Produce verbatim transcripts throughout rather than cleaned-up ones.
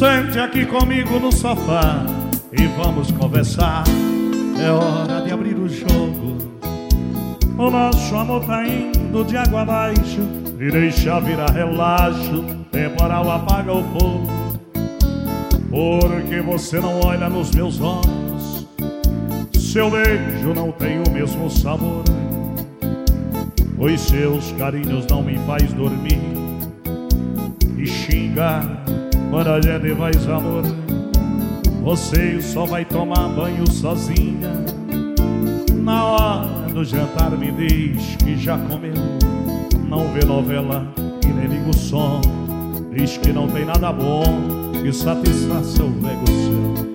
Sente aqui comigo no sofá e vamos conversar. É hora de abrir o jogo. O nosso amor tá indo de água abaixo e deixa virar relaxo. Temporal apaga o fogo, porque você não olha nos meus olhos. Seu beijo não tem o mesmo sabor, os seus carinhos não me faz dormir. E xingar quando a gente faz amor, você só vai tomar banho sozinha. Na hora do jantar me diz que já comeu, não vê novela e nem liga o som. Diz que não tem nada bom que satisfaz seu ego seu.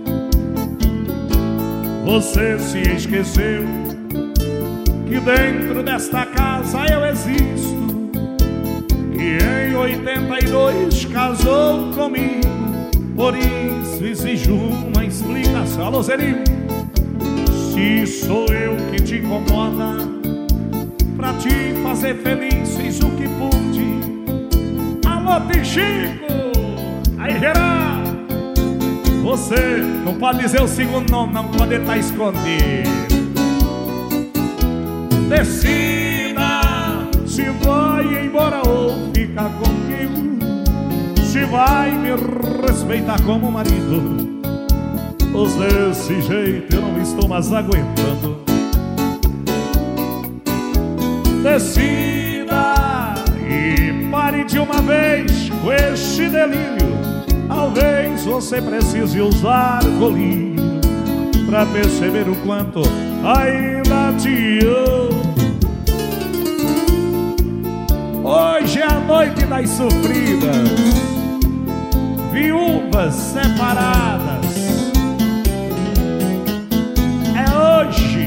Você se esqueceu que dentro desta casa eu existo, que em oitenta e dois casou comigo. Por isso exijo uma explicação. Alô, Zerinho, se sou eu que te incomoda, pra te fazer feliz fiz o que pude. Alô, Tichico, aí geral, você não pode dizer o segundo nome, não pode estar escondido. Decida se vai embora ou ficar comigo, se vai me respeitar como marido. Pois desse jeito eu não estou mais aguentando. Decida e pare de uma vez com este delírio. Talvez você precise usar colírio pra perceber o quanto ainda te amo. Hoje é a noite das sofridas, viúvas separadas. É hoje.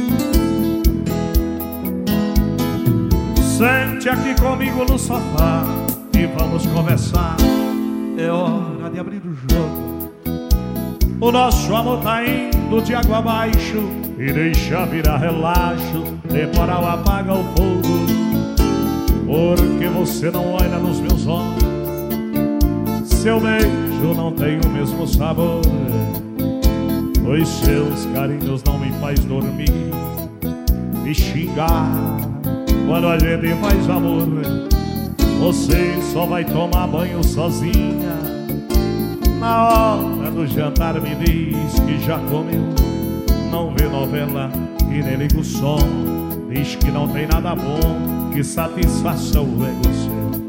Sente aqui comigo no sofá e vamos conversar. É hora de abrir o jogo. O nosso amor tá indo de água abaixo e deixa virar relaxo. Temporal apaga o fogo, porque você não olha nos meus olhos. Seu beijo não tem o mesmo sabor, os seus carinhos não me faz dormir. Me xingar quando a gente faz amor, você só vai tomar banho sozinha. Na hora do jantar me diz que já comeu, não vê novela e nem liga o som. Diz que não tem nada bom que satisfaça o ego seu.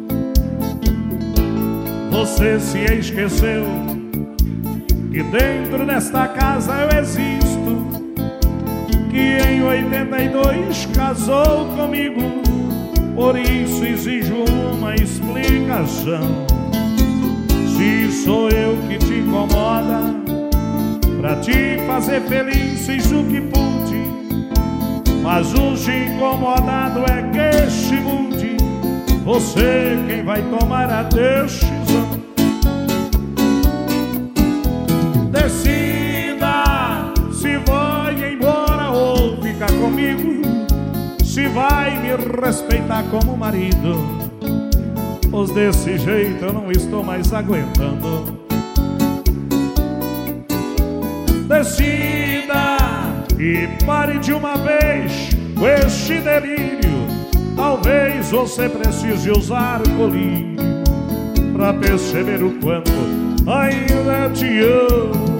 Você se esqueceu que dentro desta casa eu existo, que em oitenta e dois casou comigo. Por isso exijo uma explicação. Se sou eu que te incomoda, pra te fazer feliz fiz o que pude. Mas hoje incomodado é que este mude. Você quem vai tomar a decisão. Decida se vai embora ou ficar comigo, se vai me respeitar como marido. Pois desse jeito eu não estou mais aguentando. Decida e pare de uma vez com este delírio. Talvez você precise usar colírio pra perceber o quanto ainda te amo.